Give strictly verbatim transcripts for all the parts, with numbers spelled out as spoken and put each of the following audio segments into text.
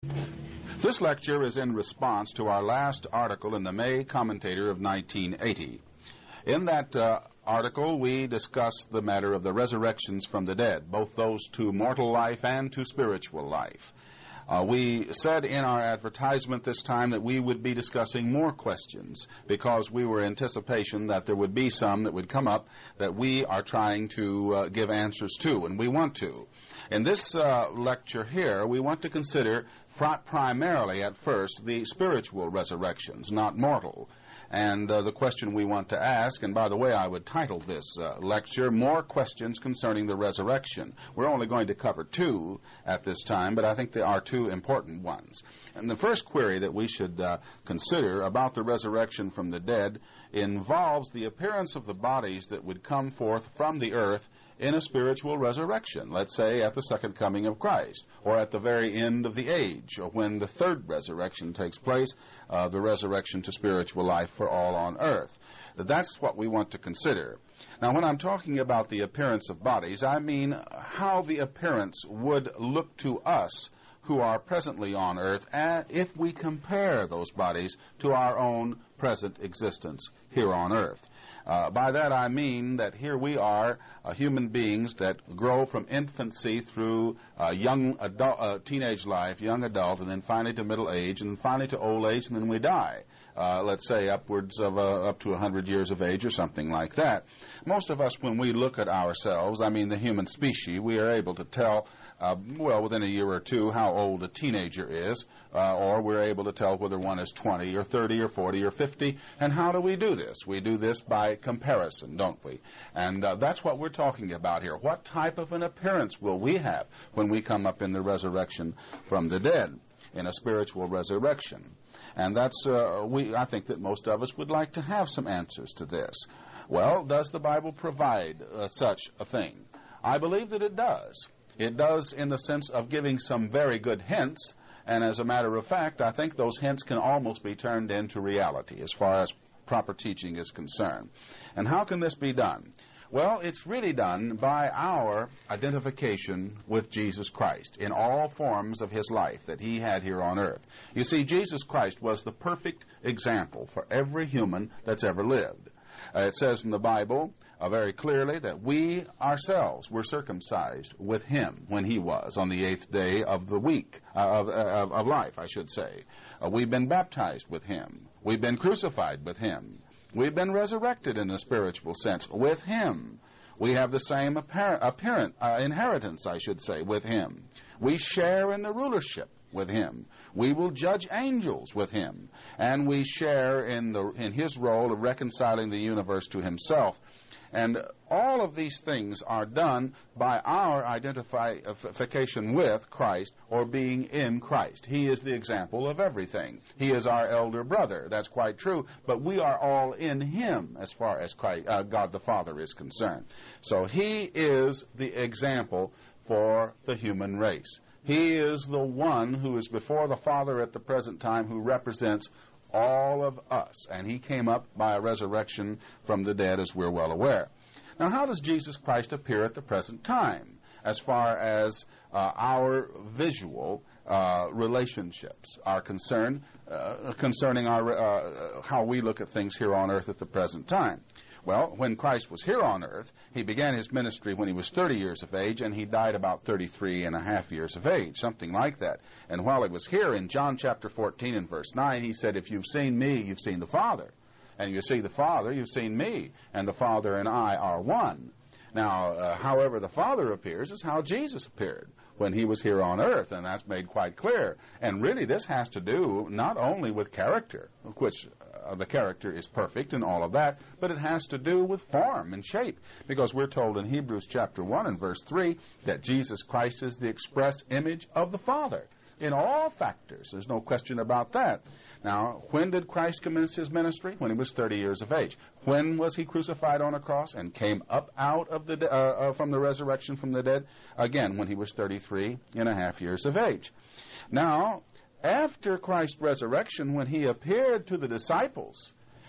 This lecture is in response to our last article in the May Commentator of nineteen eighty. In that uh, article, we discussed the matter of the resurrections from the dead, both those to mortal life and to spiritual life. Uh, we said in our advertisement this time that we would be discussing more questions because we were in anticipation that there would be some that would come up that we are trying to uh, give answers to, and we want to. In this uh, lecture here, we want to consider primarily at first the spiritual resurrections, not mortal. And uh, the question we want to ask, and by the way, I would title this uh, lecture, More Questions Concerning the Resurrection. We're only going to cover two at this time, but I think they are two important ones. And the first query that we should uh, consider about the resurrection from the dead involves the appearance of the bodies that would come forth from the earth in a spiritual resurrection, let's say at the second coming of Christ, or at the very end of the age, or when the third resurrection takes place, uh, the resurrection to spiritual life for all on earth. That's what we want to consider. Now, when I'm talking about the appearance of bodies, I mean how the appearance would look to us who are presently on earth if we compare those bodies to our own present existence here on earth. Uh, by that I mean that here we are, uh, human beings that grow from infancy through uh, young adult, uh, teenage life, young adult, and then finally to middle age, and then finally to old age, and then we die. Uh, let's say upwards of uh, up to one hundred years of age or something like that. Most of us, when we look at ourselves, I mean the human species, we are able to tell, uh, well, within a year or two how old a teenager is, uh, or we're able to tell whether one is twenty or thirty or forty or fifty. And how do we do this? We do this by comparison, don't we? And uh, that's what we're talking about here. What type of an appearance will we have when we come up in the resurrection from the dead, in a spiritual resurrection? And that's, uh, we, I think that most of us would like to have some answers to this. Well, does the Bible provide uh, such a thing? I believe that it does. It does in the sense of giving some very good hints, and as a matter of fact, I think those hints can almost be turned into reality as far as proper teaching is concerned. And how can this be done? Well, it's really done by our identification with Jesus Christ in all forms of his life that he had here on earth. You see, Jesus Christ was the perfect example for every human that's ever lived. Uh, it says in the Bible uh, very clearly that we ourselves were circumcised with him when he was on the eighth day of the week, uh, of, of, of life, I should say. Uh, we've been baptized with him. We've been crucified with him. We've been resurrected in a spiritual sense with him. We have the same apparent, apparent uh, inheritance, I should say, with him. We share in the rulership with him. We will judge angels with him. And we share in the in his role of reconciling the universe to himself. And all of these things are done by our identification with Christ or being in Christ. He is the example of everything. He is our elder brother. That's quite true. But we are all in him as far as Christ, uh, God the Father is concerned. So he is the example for the human race. He is the one who is before the Father at the present time who represents all of us, and he came up by a resurrection from the dead, as we're well aware. Now, how does Jesus Christ appear at the present time as far as uh, our visual uh, relationships are concerned, uh, concerning our uh, how we look at things here on earth at the present time? Well, when Christ was here on earth, he began his ministry when he was thirty years of age, and he died about thirty-three and a half years of age, something like that. And while he was here, in John chapter fourteen and verse nine, he said, "If you've seen me, you've seen the Father. And you see the Father, you've seen me. And the Father and I are one." Now, uh, however the Father appears is how Jesus appeared when he was here on earth, and that's made quite clear. And really, this has to do not only with character, which uh, the character is perfect and all of that, but it has to do with form and shape, because we're told in Hebrews chapter one and verse three that Jesus Christ is the express image of the Father in all factors. There's no question about that. Now, when did Christ commence his ministry? When he was thirty years of age. When was he crucified on a cross and came up out of the uh, uh, from the resurrection from the dead? Again, when he was thirty-three and a half years of age. Now, after Christ's resurrection, when he appeared to the disciples,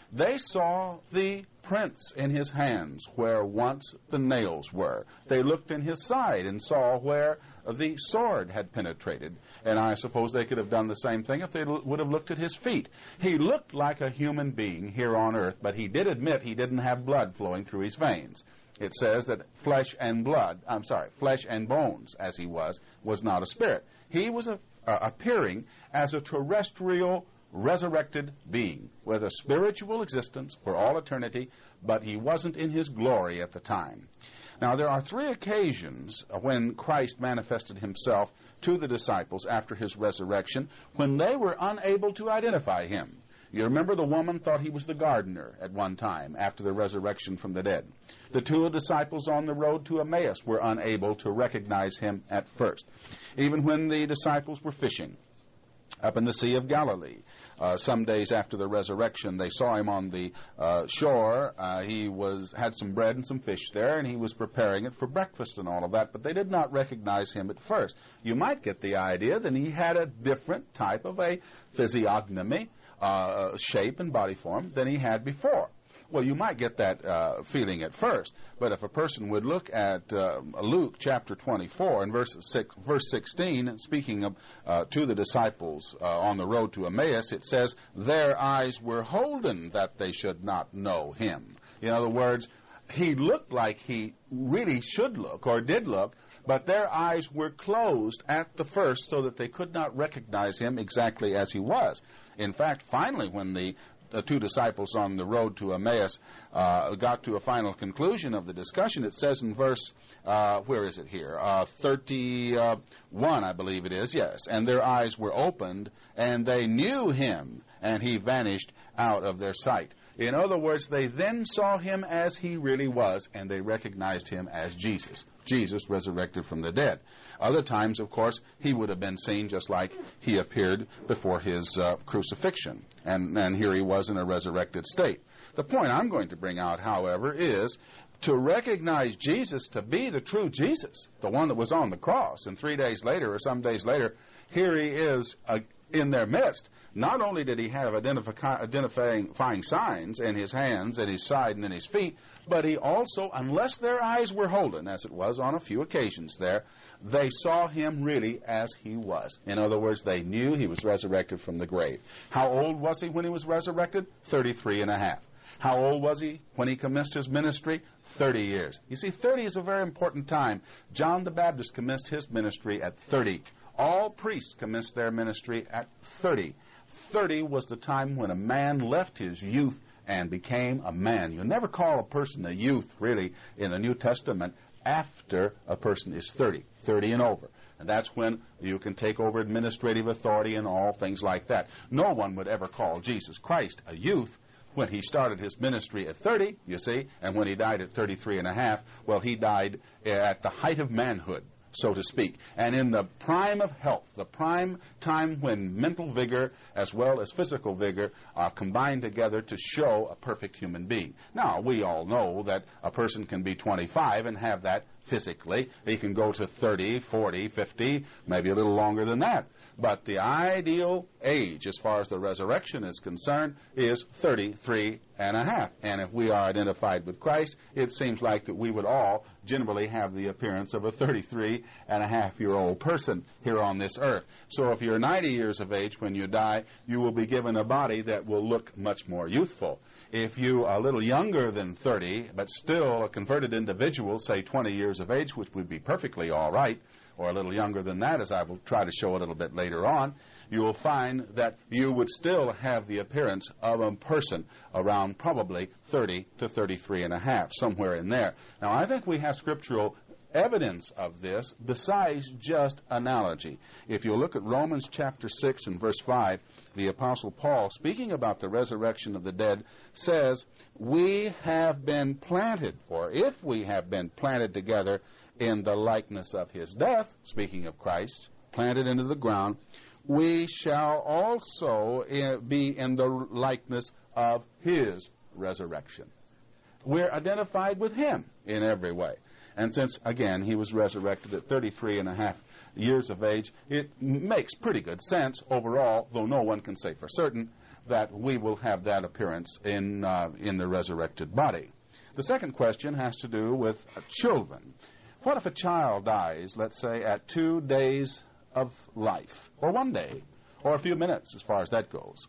They saw the prints in his hands where once the nails were. They looked in his side and saw where the sword had penetrated. And I suppose they could have done the same thing if they l- would have looked at his feet. He looked like a human being here on earth, but he did admit he didn't have blood flowing through his veins. It says that flesh and blood, I'm sorry, flesh and bones, as he was, was not a spirit. He was a, uh, appearing as a terrestrial resurrected being with a spiritual existence for all eternity, but he wasn't in his glory at the time. Now, there are three occasions when Christ manifested himself to the disciples after his resurrection when they were unable to identify him. You remember the woman thought he was the gardener at one time after the resurrection from the dead. The two disciples on the road to Emmaus were unable to recognize him at first. Even when the disciples were fishing up in the Sea of Galilee, Uh, some days after the resurrection, they saw him on the uh, shore. Uh, he was had some bread and some fish there, and he was preparing it for breakfast and all of that, but they did not recognize him at first. You might get the idea that he had a different type of a physiognomy, uh, shape and body form than he had before. Well, you might get that uh, feeling at first, but if a person would look at uh, Luke chapter twenty-four and verse six, verse sixteen, speaking of, uh, to the disciples uh, on the road to Emmaus, it says, their eyes were holden that they should not know him. In other words, he looked like he really should look or did look, but their eyes were closed at the first so that they could not recognize him exactly as he was. In fact, finally, when the The two disciples on the road to Emmaus uh, got to a final conclusion of the discussion, it says in verse, uh, where is it here? Uh, thirty-one, I believe it is, yes. And their eyes were opened, and they knew him, and he vanished out of their sight. In other words, they then saw him as he really was, and they recognized him as Jesus. Jesus resurrected from the dead. Other times, of course, he would have been seen just like he appeared before his uh, crucifixion. And, and here he was in a resurrected state. The point I'm going to bring out, however, is to recognize Jesus to be the true Jesus, the one that was on the cross. And three days later, or some days later, here he is uh, in their midst. Not only did he have identifi- identifying signs in his hands, at his side, and in his feet, but he also, unless their eyes were holden, as it was on a few occasions there, they saw him really as he was. In other words, they knew he was resurrected from the grave. How old was he when he was resurrected? thirty-three and a half. How old was he when he commenced his ministry? thirty years. You see, thirty is a very important time. John the Baptist commenced his ministry at thirty. All priests commenced their ministry at thirty. thirty was the time when a man left his youth and became a man. You never call a person a youth, really, in the New Testament after a person is thirty, thirty and over. And that's when you can take over administrative authority and all things like that. No one would ever call Jesus Christ a youth when he started his ministry at thirty, you see, and when he died at thirty-three and a half, well, he died at the height of manhood, so to speak, and in the prime of health, the prime time when mental vigor as well as physical vigor are combined together to show a perfect human being. Now, we all know that a person can be twenty-five and have that physically. He can go to thirty, forty, fifty, maybe a little longer than that. But the ideal age, as far as the resurrection is concerned, is thirty-three and a half. And if we are identified with Christ, it seems like that we would all generally have the appearance of a thirty-three and a half year old person here on this earth. So if you're ninety years of age when you die, you will be given a body that will look much more youthful. If you are a little younger than thirty, but still a converted individual, say twenty years of age, which would be perfectly all right, or a little younger than that, as I will try to show a little bit later on, you will find that you would still have the appearance of a person around probably thirty to thirty-three and a half, somewhere in there. Now, I think we have scriptural evidence of this besides just analogy. If you look at Romans chapter six and verse five, the Apostle Paul, speaking about the resurrection of the dead, says, we have been planted, or if we have been planted together in the likeness of his death, speaking of Christ, planted into the ground, we shall also be in the likeness of his resurrection. We're identified with him in every way. And since, again, he was resurrected at thirty-three and a half years of age, it makes pretty good sense overall, though no one can say for certain, that we will have that appearance in, uh, in the resurrected body. The second question has to do with uh, children. What if a child dies, let's say, at two days of life, or one day, or a few minutes as far as that goes?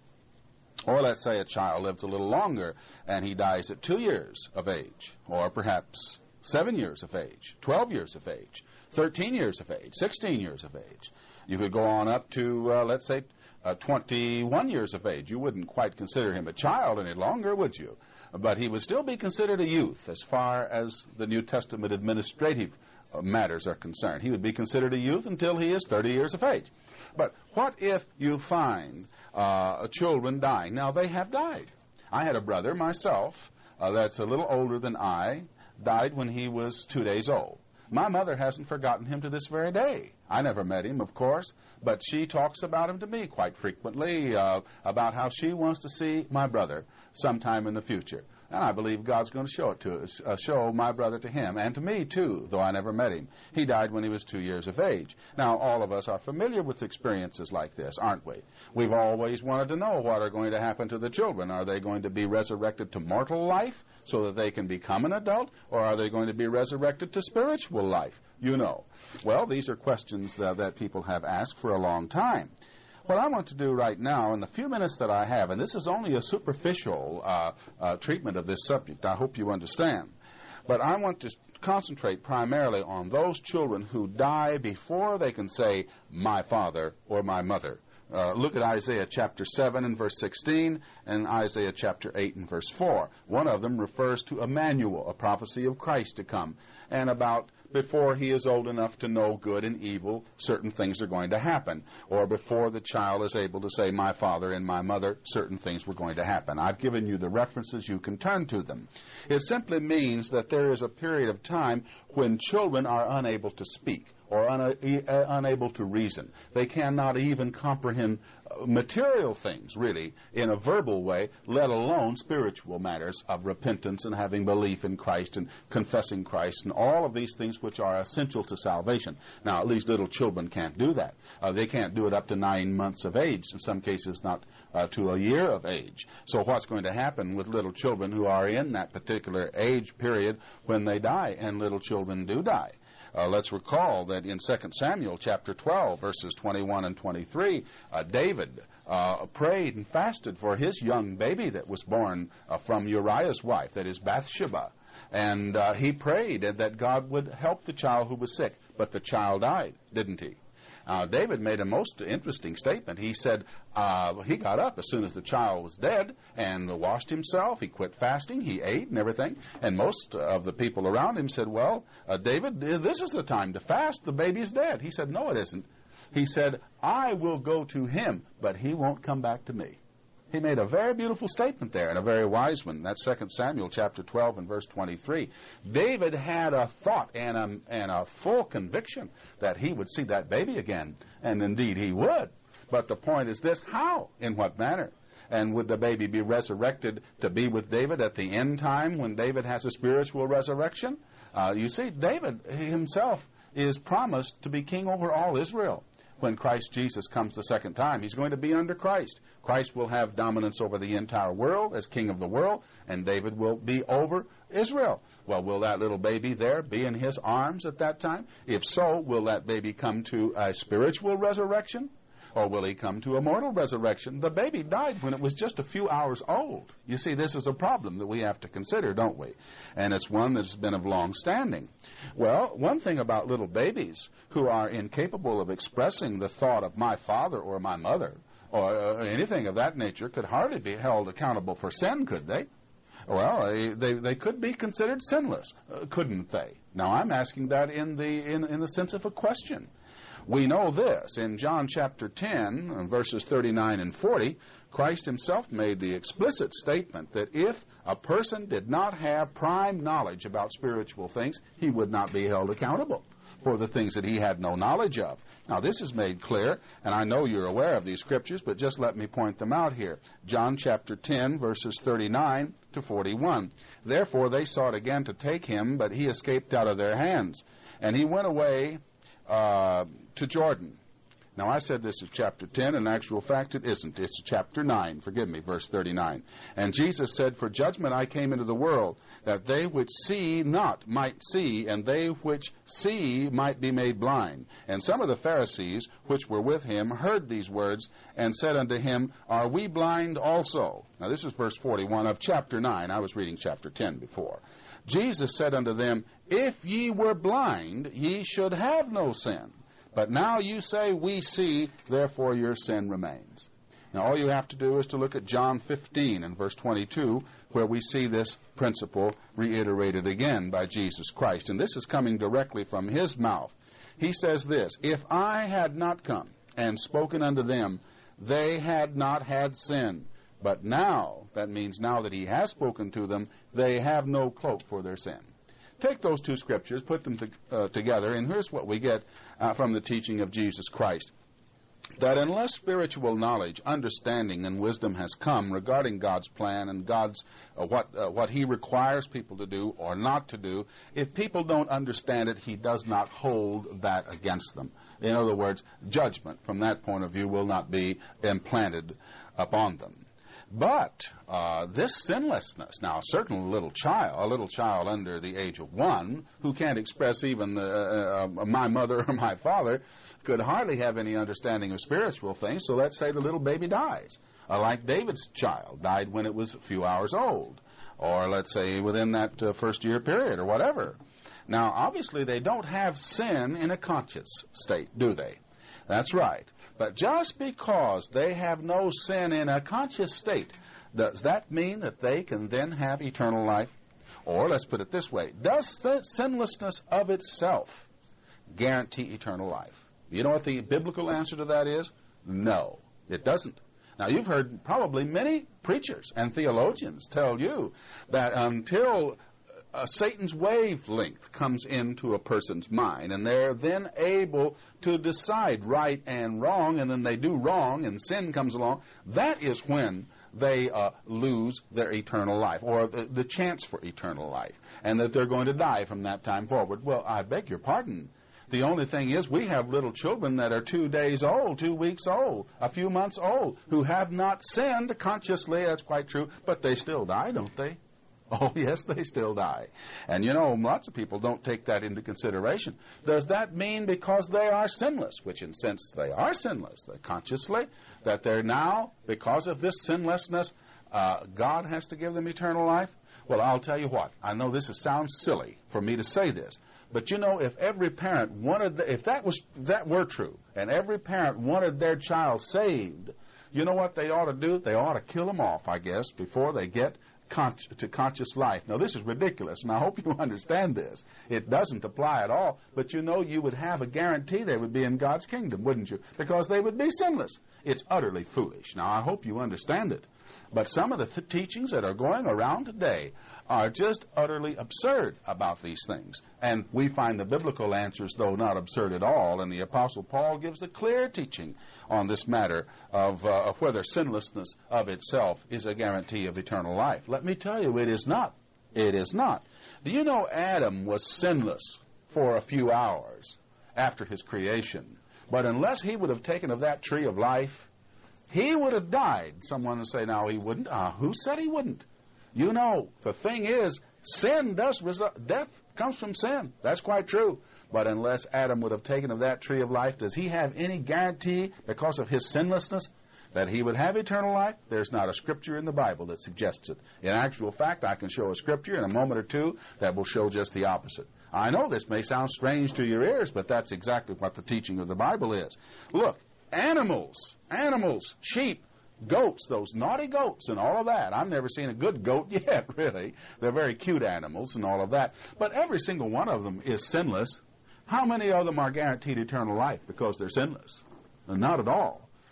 Or let's say a child lives a little longer and he dies at two years of age, or perhaps seven years of age, twelve years of age, thirteen years of age, sixteen years of age. You could go on up to, uh, let's say, uh, twenty-one years of age. You wouldn't quite consider him a child any longer, would you? But he would still be considered a youth as far as the New Testament administrative uh, matters are concerned. He would be considered a youth until he is thirty years of age. But what if you find uh, children dying? Now, they have died. I had a brother myself uh, that's a little older than I, died when he was two days old. My mother hasn't forgotten him to this very day. I never met him, of course, but she talks about him to me quite frequently, uh, about how she wants to see my brother sometime in the future. And I believe God's going to show it to us, uh, show my brother to him, and to me, too, though I never met him. He died when he was two years of age. Now, all of us are familiar with experiences like this, aren't we? We've always wanted to know what are going to happen to the children. Are they going to be resurrected to mortal life so that they can become an adult, or are they going to be resurrected to spiritual life? You know. Well, these are questions that, that people have asked for a long time. What I want to do right now, in the few minutes that I have, and this is only a superficial uh, uh, treatment of this subject, I hope you understand, but I want to concentrate primarily on those children who die before they can say, my father or my mother. Uh, look at Isaiah chapter seven and verse sixteen, and Isaiah chapter eight and verse four. One of them refers to Emmanuel, a prophecy of Christ to come, and about before he is old enough to know good and evil, certain things are going to happen. Or before the child is able to say, my father and my mother, certain things were going to happen. I've given you the references. You can turn to them. It simply means that there is a period of time when children are unable to speak or un- uh, unable to reason. They cannot even comprehend uh, material things, really, in a verbal way, let alone spiritual matters of repentance and having belief in Christ and confessing Christ and all of these things which are essential to salvation. Now, at least little children can't do that. Uh, they can't do it up to nine months of age, in some cases not uh, to a year of age. So what's going to happen with little children who are in that particular age period when they die? And little children do die. Uh, let's recall that in Second Samuel chapter twelve, verses twenty-one and twenty-three, uh, David uh, prayed and fasted for his young baby that was born uh, from Uriah's wife, that is Bathsheba. And uh, he prayed that God would help the child who was sick, but the child died, didn't he? Uh, David made a most interesting statement. He said uh, he got up as soon as the child was dead and washed himself. He quit fasting. He ate and everything. And most of the people around him said, well, uh, David, this is the time to fast. The baby's dead. He said, no, it isn't. He said, I will go to him, but he won't come back to me. He made a very beautiful statement there, and a very wise one. That's Second Samuel chapter twelve and verse twenty-three. David had a thought and a, and a full conviction that he would see that baby again, and indeed he would. But the point is this, how? In what manner? And would the baby be resurrected to be with David at the end time when David has a spiritual resurrection? Uh, you see, David himself is promised to be king over all Israel. When Christ Jesus comes the second time, he's going to be under Christ. Christ will have dominance over the entire world as king of the world, and David will be over Israel. Well, will that little baby there be in his arms at that time? If so, will that baby come to a spiritual resurrection? Or will he come to a mortal resurrection? The baby died when it was just a few hours old. You see, this is a problem that we have to consider, don't we? And it's one that's been of long standing. Well, one thing about little babies who are incapable of expressing the thought of my father or my mother or uh, anything of that nature could hardly be held accountable for sin, could they? Well, they they could be considered sinless, uh, couldn't they? Now, I'm asking that in the in, in the sense of a question. We know this. In John chapter ten, verses thirty-nine and forty, Christ himself made the explicit statement that if a person did not have prime knowledge about spiritual things, he would not be held accountable for the things that he had no knowledge of. Now, this is made clear, and I know you're aware of these scriptures, but just let me point them out here. John chapter ten, verses thirty-nine to forty-one. Therefore they sought again to take him, but he escaped out of their hands. And he went away uh, to Jordan. Now, I said this is chapter ten. In actual fact, it isn't. It's chapter nine. Forgive me, verse thirty-nine. And Jesus said, For judgment I came into the world, that they which see not might see, and they which see might be made blind. And some of the Pharisees which were with him heard these words, and said unto him, Are we blind also? Now, this is verse forty-one of chapter nine. I was reading chapter ten before. Jesus said unto them, If ye were blind, ye should have no sin. But now you say, We see, therefore your sin remains. Now, all you have to do is to look at John fifteen and verse twenty-two, where we see this principle reiterated again by Jesus Christ. And this is coming directly from his mouth. He says this, If I had not come and spoken unto them, they had not had sin. But now, that means now that he has spoken to them, they have no cloak for their sin. Take those two scriptures, put them to, uh, together, and here's what we get uh, from the teaching of Jesus Christ. That unless spiritual knowledge, understanding, and wisdom has come regarding God's plan and God's uh, what uh, what he requires people to do or not to do, if people don't understand it, he does not hold that against them. In other words, judgment from that point of view will not be implanted upon them. But uh, this sinlessness, now certainly a little child, a little child under the age of one, who can't express even the, uh, uh, my mother or my father, could hardly have any understanding of spiritual things. So let's say the little baby dies, uh, like David's child died when it was a few hours old, or let's say within that uh, first year period or whatever. Now, obviously, they don't have sin in a conscious state, do they? That's right. But just because they have no sin in a conscious state, does that mean that they can then have eternal life? Or, let's put it this way, does the sinlessness of itself guarantee eternal life? You know what the biblical answer to that is? No, it doesn't. Now, you've heard probably many preachers and theologians tell you that until Uh, Satan's wavelength comes into a person's mind, and they're then able to decide right and wrong, and then they do wrong, and sin comes along. That is when they uh, lose their eternal life, or the, the chance for eternal life, and that they're going to die from that time forward. Well, I beg your pardon. The only thing is we have little children that are two days old, two weeks old, a few months old, who have not sinned consciously, that's quite true, but they still die, don't they? Oh, yes, they still die. And, you know, lots of people don't take that into consideration. Does that mean because they are sinless, which in sense they are sinless, they're consciously, that they're now, because of this sinlessness, uh, God has to give them eternal life? Well, I'll tell you what. I know this is, sounds silly for me to say this, but, you know, if every parent wanted, the, if that was that were true, and every parent wanted their child saved, you know what they ought to do? They ought to kill them off, I guess, before they get Con- to conscious life. Now, this is ridiculous, and I hope you understand this. It doesn't apply at all, but you know you would have a guarantee they would be in God's kingdom, wouldn't you? Because they would be sinless. It's utterly foolish. Now, I hope you understand it. But some of the th- teachings that are going around today are just utterly absurd about these things. And we find the biblical answers, though not absurd at all, and the Apostle Paul gives the clear teaching on this matter of, uh, of whether sinlessness of itself is a guarantee of eternal life. Let me tell you, it is not. It is not. Do you know Adam was sinless for a few hours after his creation? But unless he would have taken of that tree of life, he would have died. Someone would say, now he wouldn't. Uh, who said he wouldn't? You know, the thing is, sin does result, death comes from sin. That's quite true. But unless Adam would have taken of that tree of life, does he have any guarantee, because of his sinlessness, that he would have eternal life? There's not a scripture in the Bible that suggests it. In actual fact, I can show a scripture in a moment or two that will show just the opposite. I know this may sound strange to your ears, but that's exactly what the teaching of the Bible is. Look, animals, animals, sheep, goats, those naughty goats and all of that. I've never seen a good goat yet, really. They're very cute animals and all of that. But every single one of them is sinless. How many of them are guaranteed eternal life because they're sinless? Not at all.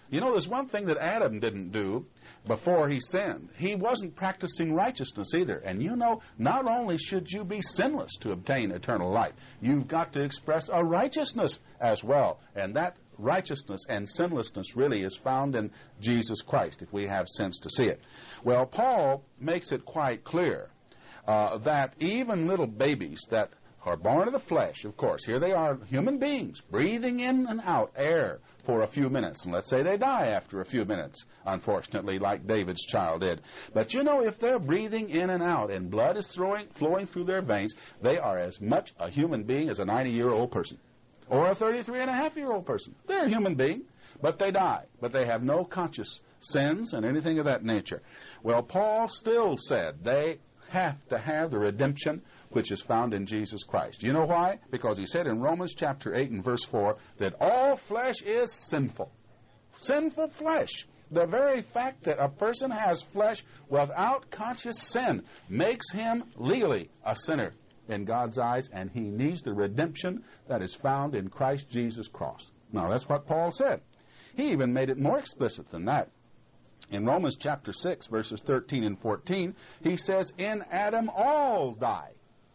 You know, there's one thing that Adam didn't do before he sinned. He wasn't practicing righteousness either. And you know, not only should you be sinless to obtain eternal life, you've got to express a righteousness as well. And that righteousness and sinlessness really is found in Jesus Christ, if we have sense to see it. Well, Paul makes it quite clear uh, that even little babies that are born of the flesh, of course, here they are, human beings, breathing in and out air for a few minutes. And let's say they die after a few minutes, unfortunately, like David's child did. But you know, if they're breathing in and out and blood is throwing, flowing through their veins, they are as much a human being as a ninety-year-old person or a thirty-three and a half year old person. They're a human being, but they die. But they have no conscious sins and anything of that nature. Well, Paul still said they have to have the redemption which is found in Jesus Christ. You know why? Because he said in Romans chapter eight and verse four that all flesh is sinful. Sinful flesh. The very fact that a person has flesh without conscious sin makes him legally a sinner in God's eyes, and he needs the redemption that is found in Christ Jesus' cross. Now, that's what Paul said. He even made it more explicit than that. In Romans chapter six, verses thirteen and fourteen, he says, in Adam all die.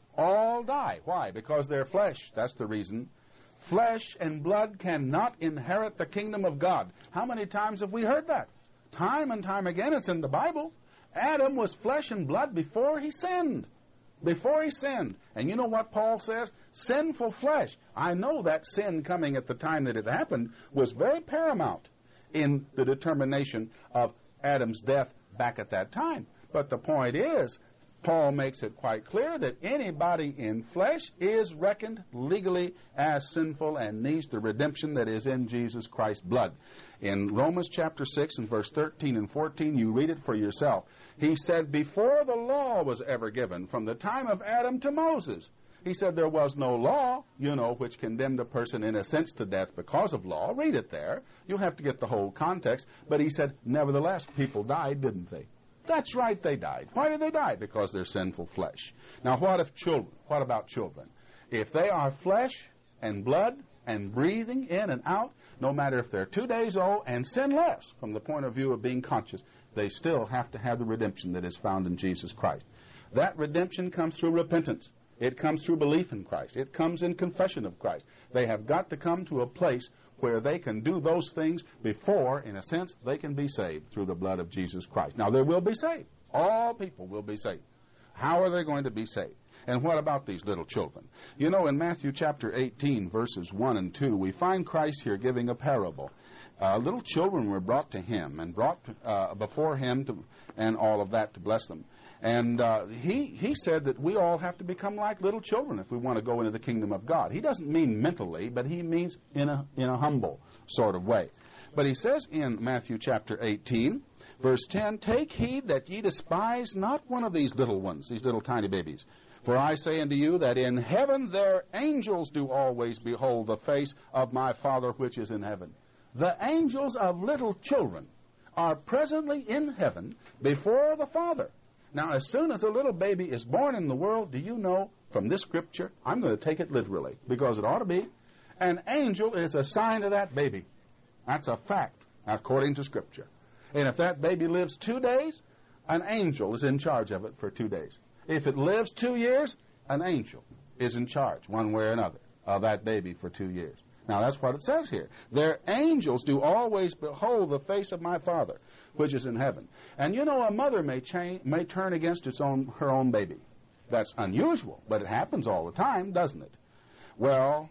All die. Why? Because they're flesh. That's the reason. Flesh and blood cannot inherit the kingdom of God. How many times have we heard that? Time and time again, it's in the Bible. Adam was flesh and blood before he sinned. Before he sinned. And you know what Paul says? Sinful flesh. I know that sin coming at the time that it happened was very paramount in the determination of Adam's death back at that time. But the point is, Paul makes it quite clear that anybody in flesh is reckoned legally as sinful and needs the redemption that is in Jesus Christ's blood. In Romans chapter six and verse thirteen and fourteen, you read it for yourself. He said, before the law was ever given, from the time of Adam to Moses, he said there was no law, you know, which condemned a person in a sense to death because of law. Read it there. You'll have to get the whole context. But he said, nevertheless, people died, didn't they? That's right, they died. Why did they die? Because they're sinful flesh. Now, what if children? What about children? If they are flesh and blood and breathing in and out, no matter if they're two days old and sinless from the point of view of being conscious, they still have to have the redemption that is found in Jesus Christ. That redemption comes through repentance. It comes through belief in Christ. It comes in confession of Christ. They have got to come to a place where they can do those things before, in a sense, they can be saved through the blood of Jesus Christ. Now, they will be saved. All people will be saved. How are they going to be saved? And what about these little children? You know, in Matthew chapter eighteen, verses one and two, we find Christ here giving a parable. Uh, little children were brought to him and brought uh, before him to, and all of that to bless them. And uh, he, he said that we all have to become like little children if we want to go into the kingdom of God. He doesn't mean mentally, but he means in a, in a humble sort of way. But he says in Matthew chapter eighteen, verse ten, take heed that ye despise not one of these little ones, these little tiny babies. For I say unto you that in heaven their angels do always behold the face of my Father which is in heaven. The angels of little children are presently in heaven before the Father. Now, as soon as a little baby is born in the world, do you know from this scripture, I'm going to take it literally, because it ought to be, an angel is assigned to that baby. That's a fact, according to scripture. And if that baby lives two days, an angel is in charge of it for two days. If it lives two years, an angel is in charge, one way or another, of that baby for two years. Now, that's what it says here. Their angels do always behold the face of my Father, which is in heaven. And you know, a mother may change, may turn against its own her own baby. That's unusual, but it happens all the time, doesn't it? Well,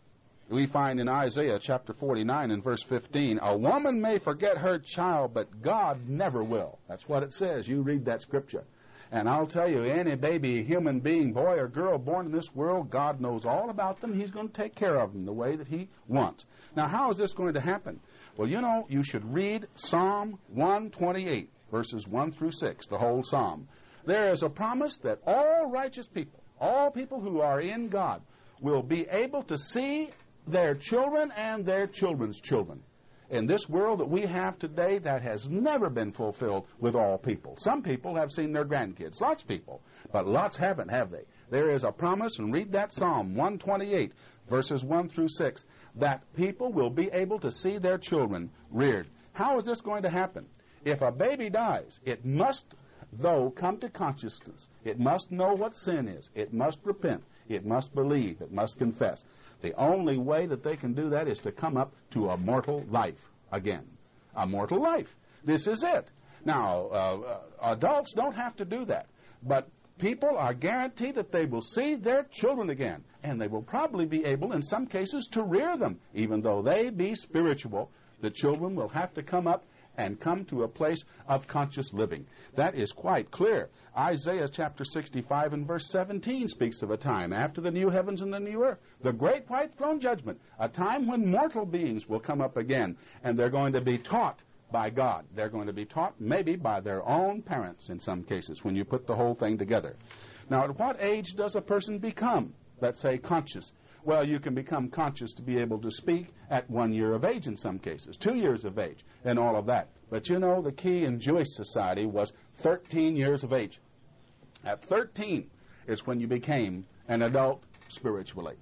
we find in Isaiah chapter forty-nine and verse fifteen, a woman may forget her child, but God never will. That's what it says. You read that scripture. And I'll tell you, any baby, human being, boy or girl born in this world, God knows all about them. He's going to take care of them the way that he wants. Now, how is this going to happen? Well, you know, you should read Psalm one twenty-eight, verses one through six, the whole psalm. There is a promise that all righteous people, all people who are in God, will be able to see their children and their children's children. In this world that we have today, that has never been fulfilled with all people. Some people have seen their grandkids, lots of people, but lots haven't, have they? There is a promise, and read that Psalm one twenty-eight, verses one through six, that people will be able to see their children reared How is this going to happen? If a baby dies, it must, though, come to consciousness. It must know what sin is. It must repent. It must believe. It must confess. The only way that they can do that is to come up to a mortal life again. A mortal life. This is it. Now, uh, uh, adults don't have to do that, but people are guaranteed that they will see their children again, and they will probably be able, in some cases, to rear them. Even though they be spiritual, the children will have to come up and come to a place of conscious living. That is quite clear. Isaiah chapter sixty-five and verse seventeen speaks of a time after the new heavens and the new earth, the great white throne judgment, a time when mortal beings will come up again, and they're going to be taught by God. They're going to be taught maybe by their own parents in some cases when you put the whole thing together. Now, at what age does a person become, let's say, conscious? Well, you can become conscious to be able to speak at one year of age in some cases, two years of age, and all of that. But you know, the key in Jewish society was thirteen years of age. At thirteen is when you became an adult spiritually.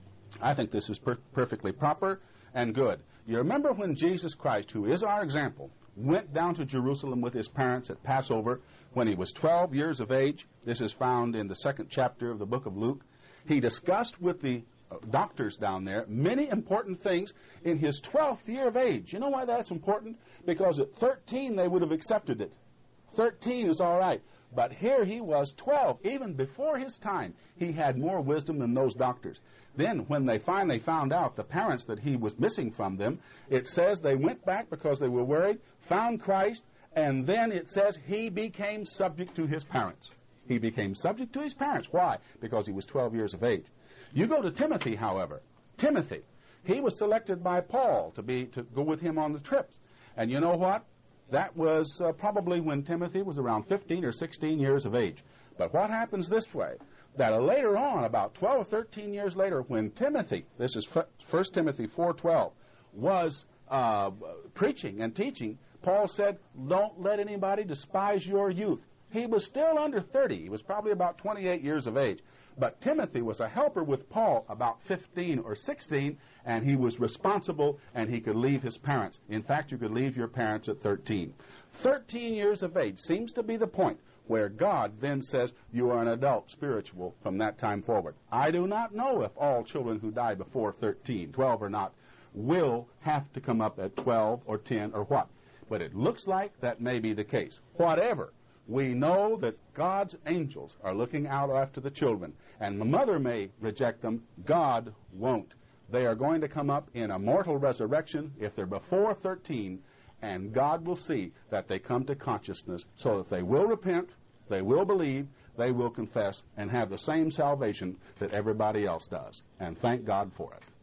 I think this is per- perfectly proper and good. You remember when Jesus Christ, who is our example, went down to Jerusalem with his parents at Passover when he was twelve years of age? This is found in the second chapter of the book of Luke. He discussed with the doctors down there many important things in his twelfth year of age. You know why that's important? Because at thirteen they would have accepted it. thirteen is all right. But here he was twelve. Even before his time, he had more wisdom than those doctors. Then when they finally found out, the parents, that he was missing from them, it says they went back because they were worried, found Christ, and then it says he became subject to his parents. He became subject to his parents. Why? Because he was twelve years of age. You go to Timothy, however. Timothy, he was selected by Paul to be to go with him on the trips. And you know what? That was uh, probably when Timothy was around fifteen or sixteen years of age. But what happens this way? That uh, later on, about twelve or thirteen years later, when Timothy, this is First Timothy four twelve, was uh, preaching and teaching, Paul said, don't let anybody despise your youth. He was still under thirty. He was probably about twenty-eight years of age. But Timothy was a helper with Paul about fifteen or sixteen, and he was responsible, and he could leave his parents. In fact, you could leave your parents at thirteen. thirteen years of age seems to be the point where God then says you are an adult spiritual from that time forward. I do not know if all children who die before thirteen, twelve or not, will have to come up at twelve or ten or what. But it looks like that may be the case. Whatever. We know that God's angels are looking out after the children, and the mother may reject them. God won't. They are going to come up in a mortal resurrection if they're before thirteen, and God will see that they come to consciousness so that they will repent, they will believe, they will confess, and have the same salvation that everybody else does. And thank God for it.